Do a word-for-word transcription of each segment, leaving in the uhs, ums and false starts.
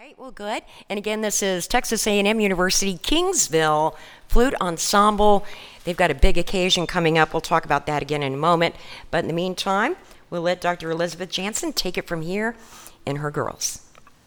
right, well, good. And again, this is Texas A and M University Kingsville Flute Ensemble. They've got a big occasion coming up. We'll talk about that again in a moment. But in the meantime, we'll let Doctor Elizabeth Jansen take it from here and her girls.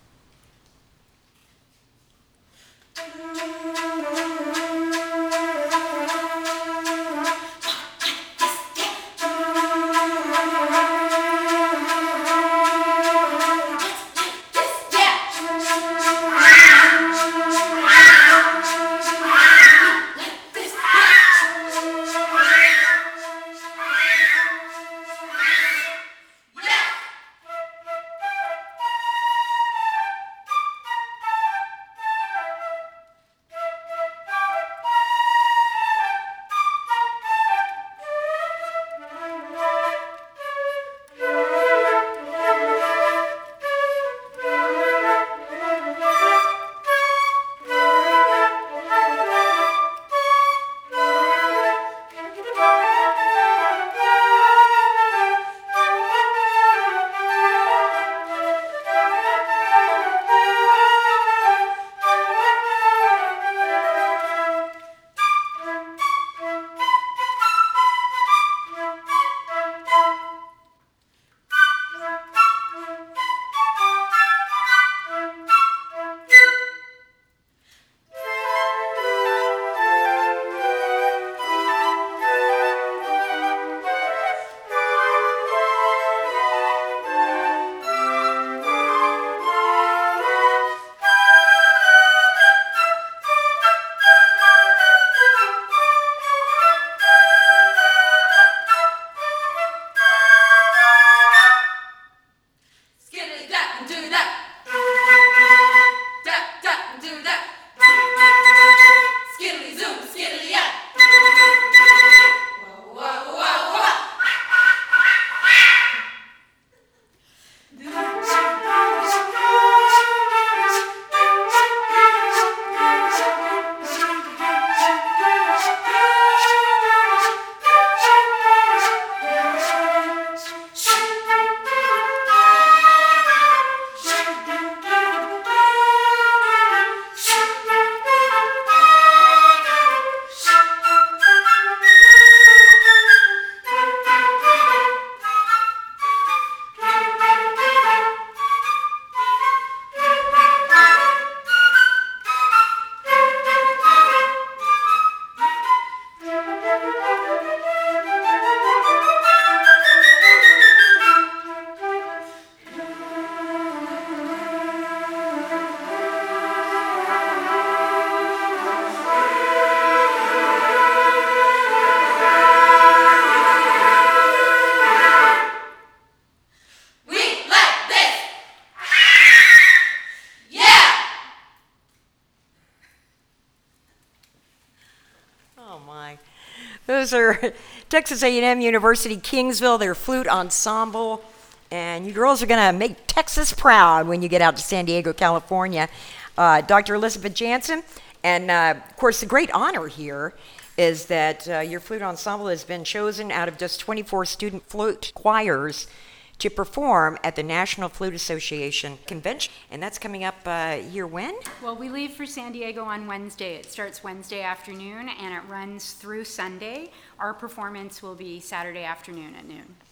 Those are Texas A and M University Kingsville, their flute ensemble. And you girls are going to make Texas proud when you get out to San Diego, California. Uh, Doctor Elizabeth Jansen. And, uh, of course, the great honor here is that uh, your flute ensemble has been chosen out of just twenty-four student flute choirs to perform at the National Flute Association Convention. And that's coming up uh, here when? Well, we leave for San Diego on Wednesday. It starts Wednesday afternoon, and it runs through Sunday. Our performance will be Saturday afternoon at noon.